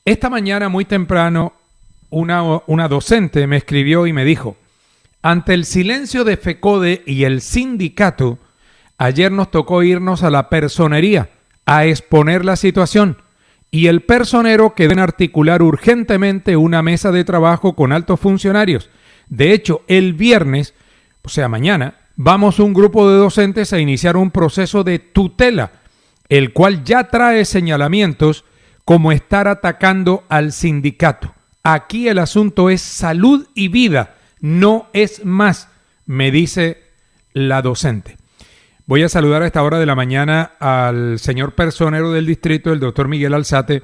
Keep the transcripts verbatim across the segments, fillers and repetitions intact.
Esta mañana muy temprano una, una docente me escribió y me dijo: ante el silencio de FECODE y el sindicato, ayer nos tocó irnos a la personería a exponer la situación y el personero quedó en articular urgentemente una mesa de trabajo con altos funcionarios. De hecho, el viernes, o sea mañana, vamos un grupo de docentes a iniciar un proceso de tutela, el cual ya trae señalamientos como estar atacando al sindicato. Aquí el asunto es salud y vida, no es más, me dice la docente. Voy a saludar a esta hora de la mañana al señor personero del distrito, el doctor Miguel Alzate,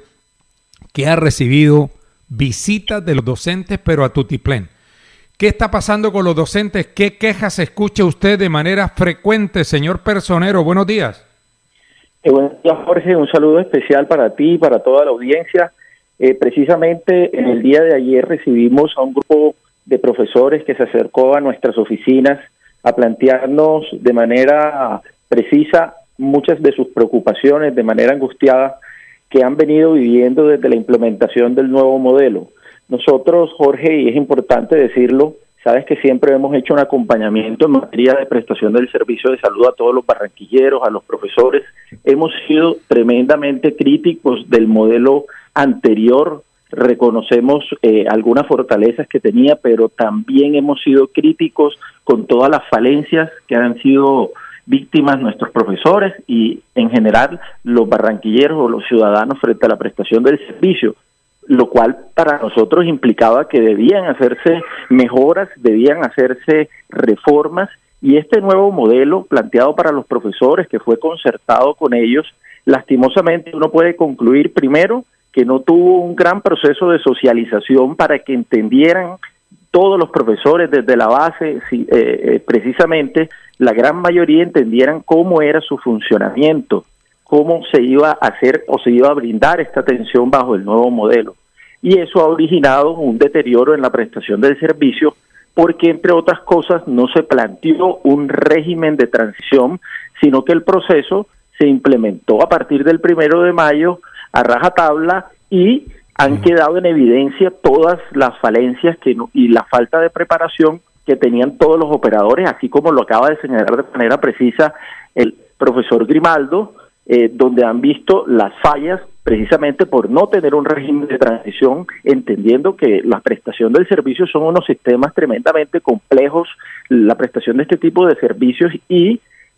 que ha recibido visitas de los docentes, pero a tutiplén. ¿Qué está pasando con los docentes? ¿Qué quejas escucha usted de manera frecuente, señor personero? Buenos días. Eh, buenos días, Jorge. Un saludo especial para ti y para toda la audiencia. Eh, precisamente en el día de ayer recibimos a un grupo de profesores que se acercó a nuestras oficinas a plantearnos de manera precisa muchas de sus preocupaciones, de manera angustiada, que han venido viviendo desde la implementación del nuevo modelo. Nosotros, Jorge, y es importante decirlo, sabes que siempre hemos hecho un acompañamiento en materia de prestación del servicio de salud a todos los barranquilleros, a los profesores. Hemos sido tremendamente críticos del modelo anterior. Reconocemos eh, algunas fortalezas que tenía, pero también hemos sido críticos con todas las falencias que han sido víctimas nuestros profesores y en general los barranquilleros o los ciudadanos frente a la prestación del servicio, lo cual para nosotros implicaba que debían hacerse mejoras, debían hacerse reformas, y este nuevo modelo planteado para los profesores, que fue concertado con ellos, lastimosamente uno puede concluir primero que no tuvo un gran proceso de socialización para que entendieran todos los profesores desde la base, si, eh, precisamente la gran mayoría entendieran cómo era su funcionamiento, cómo se iba a hacer o se iba a brindar esta atención bajo el nuevo modelo. Y eso ha originado un deterioro en la prestación del servicio porque, entre otras cosas, no se planteó un régimen de transición, sino que el proceso se implementó a partir del primero de mayo a rajatabla y han quedado en evidencia todas las falencias que no, y la falta de preparación que tenían todos los operadores, así como lo acaba de señalar de manera precisa el profesor Grimaldo, eh, donde han visto las fallas precisamente por no tener un régimen de transición, entendiendo que la prestación del servicio son unos sistemas tremendamente complejos, la prestación de este tipo de servicios, y,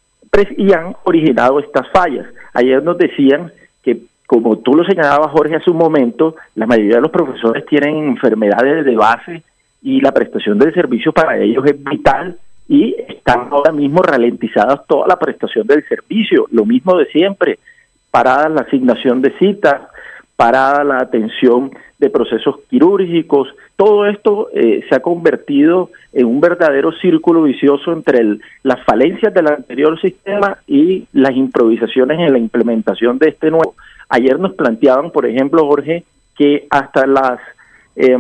y han originado estas fallas. Ayer nos decían que, como tú lo señalabas, Jorge, hace un momento, la mayoría de los profesores tienen enfermedades de base y la prestación del servicio para ellos es vital y están ahora mismo ralentizadas toda la prestación del servicio. Lo mismo de siempre, parada la asignación de citas, parada la atención de procesos quirúrgicos. Todo esto eh, se ha convertido en un verdadero círculo vicioso entre el, las falencias del anterior sistema y las improvisaciones en la implementación de este nuevo. Ayer nos planteaban, por ejemplo, Jorge, que hasta las, eh,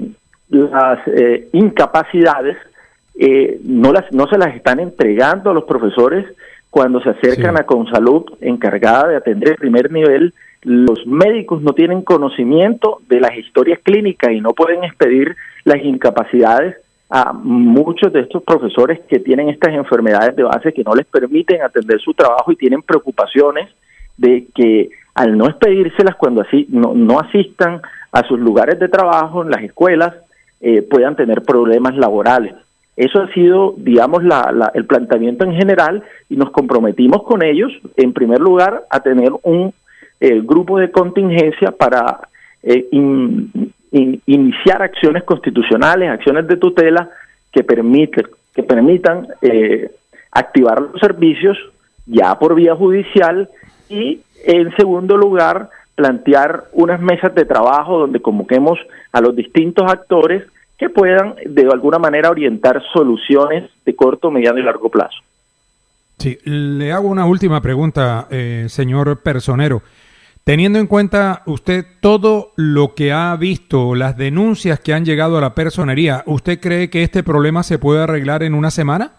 las eh, incapacidades eh, no, las, no se las están entregando a los profesores cuando se acercan sí. a Consalud, encargada de atender el primer nivel. Los médicos no tienen conocimiento de las historias clínicas y no pueden expedir las incapacidades a muchos de estos profesores que tienen estas enfermedades de base que no les permiten atender su trabajo y tienen preocupaciones de que al no expedírselas cuando así no, no asistan a sus lugares de trabajo en las escuelas, eh, puedan tener problemas laborales. Eso ha sido, digamos, la, la, el planteamiento en general, y nos comprometimos con ellos, en primer lugar, a tener un eh, grupo de contingencia para eh, in, in, iniciar acciones constitucionales, acciones de tutela que, permite, que permitan eh, activar los servicios ya por vía judicial, y en segundo lugar, plantear unas mesas de trabajo donde convoquemos a los distintos actores que puedan de alguna manera orientar soluciones de corto, mediano y largo plazo. Sí, le hago una última pregunta, eh, señor personero. Teniendo en cuenta usted todo lo que ha visto, las denuncias que han llegado a la personería, ¿usted cree que este problema se puede arreglar en una semana?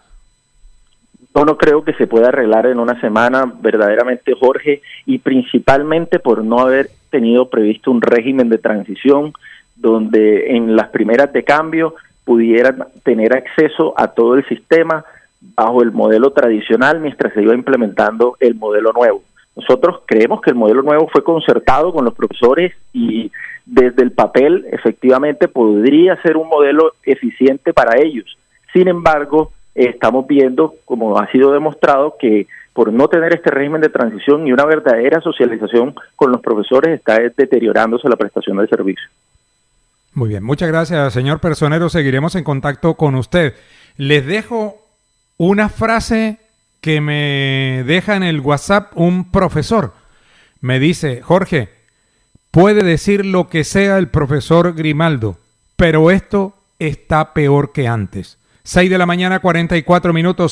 Yo no creo que se pueda arreglar en una semana, verdaderamente, Jorge, y principalmente por no haber tenido previsto un régimen de transición donde en las primeras de cambio pudieran tener acceso a todo el sistema bajo el modelo tradicional mientras se iba implementando el modelo nuevo. Nosotros creemos que el modelo nuevo fue concertado con los profesores y desde el papel efectivamente podría ser un modelo eficiente para ellos. Sin embargo, estamos viendo, como ha sido demostrado, que por no tener este régimen de transición y una verdadera socialización con los profesores está deteriorándose la prestación del servicio. Muy bien, muchas gracias, señor Personero. Seguiremos en contacto con usted. Les dejo una frase que me deja en el WhatsApp un profesor. Me dice: Jorge, puede decir lo que sea el profesor Grimaldo, pero esto está peor que antes. seis de la mañana, cuarenta y cuatro minutos.